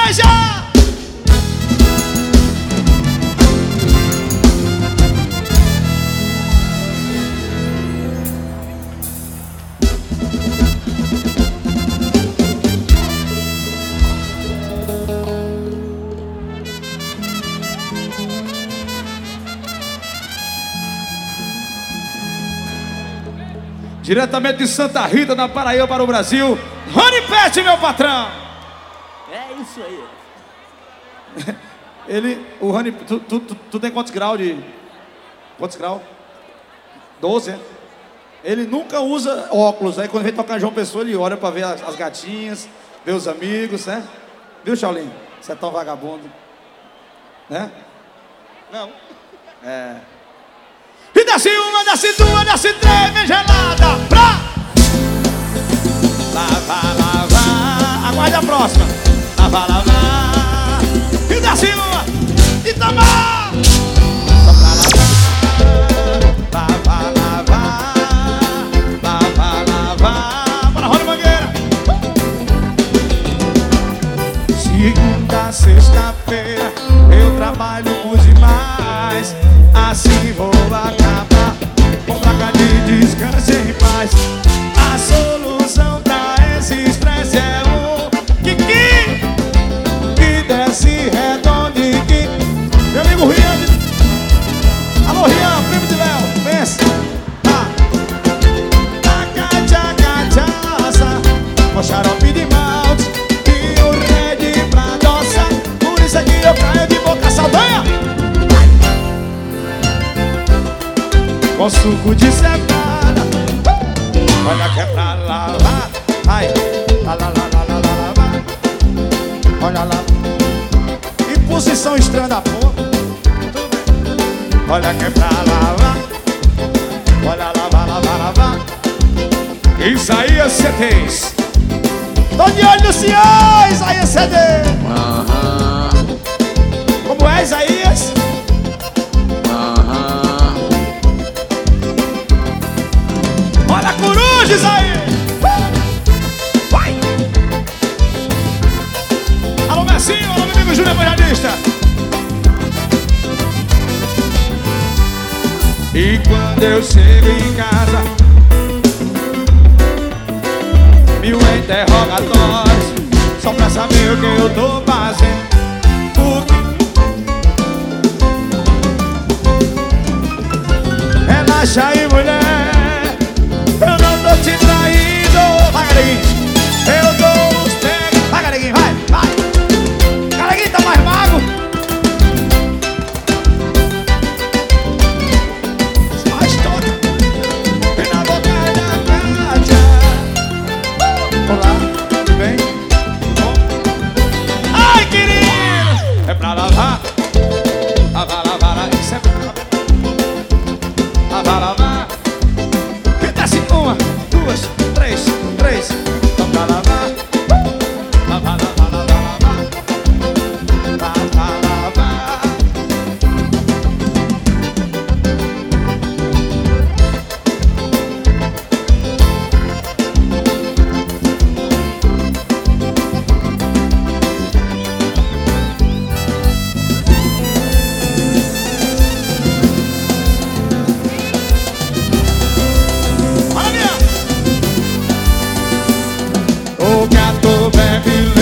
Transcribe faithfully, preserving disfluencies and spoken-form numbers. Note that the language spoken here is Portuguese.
igreja! Diretamente de Santa Rita, na Paraíba, para o Brasil, Rony Pet, meu patrão. É isso aí. Ele, o Rony, tu, tu, tu, tu tem quantos graus de... Quantos graus? doze, é? Ele nunca usa óculos, aí quando vem tocar em João Pessoa, ele olha pra ver as, as gatinhas, ver os amigos, né? Viu, Shaolin? Você é tão vagabundo. Né? Não. É... E desce uma, desce duas, desce três, bem gelada, pra... Lava, lava, aguarde a próxima. Lava, lava. E desce uma, e toma. Só pra lavar. Lava, lava. Lava, lava. Bora, roda mangueira. Segunda, sexta-feira eu trabalho por demais. Assim vou acabar com placa de descanso em paz. A solução pra esse estresse é um Kiki que desce redondinho. Meu amigo Rian. Alô, Rian, primo de Léo. Pensa. Ah. Taca, tchaca, tchaça. Com xarope de malte e o red pra adoçar. Por isso é que eu caio de boca saldanha. Com suco de cevada. Olha que é pra lavar. Ai, lá, lá, lá, lá, lá, lá, lá. Olha lá. Em posição estranha da ponta. Olha que é pra lavar. Olha, lavar, lavar, lavar. Isaías C Ds. Tô de olho no senhor, Isaías C D. Aham. Como é, Isaías? Olha a coruja, Isaías! Vai! Alô, Messinho, alô, meu amigo Júnior Evangelista! E quando eu chego em casa, mil interrogatórios, só pra saber o que eu tô fazendo. Relaxa aí, mulher. Eu não tô te traindo. Vai, Galeguinho. Eu dou os pegos. Vai, Galeguinho, vai, vai. Galeguinho tá mais mago. Faz todo. Vem na boca da Cátia. Olá, tudo bem? Bom. Ai, querido. É pra lavar. Lavar, lavar, isso é pra lavar, lavar. Uma, duas, três, três. Só pra lavar. Lavar, lavar, lavar, lavar. Lavar, lavar. O gato bebe